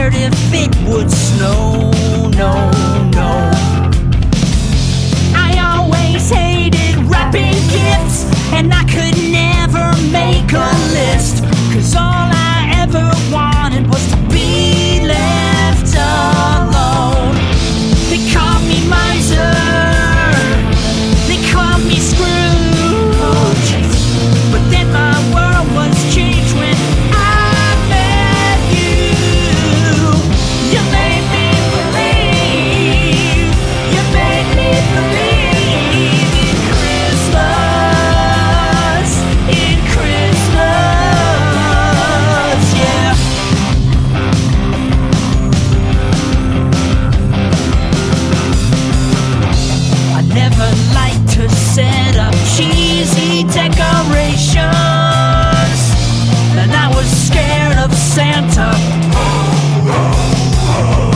cared if it would snow, no, no. I always hated wrapping gifts, and I could never make a list, 'cause all I ever wanted was to be left alone. They called me miser, they called me Scrooge, but then my world was changed when I met you. You made me believe, you made me believe in Christmas, yeah. I never liked to set up cheesy decorations, and I was scared of Santa.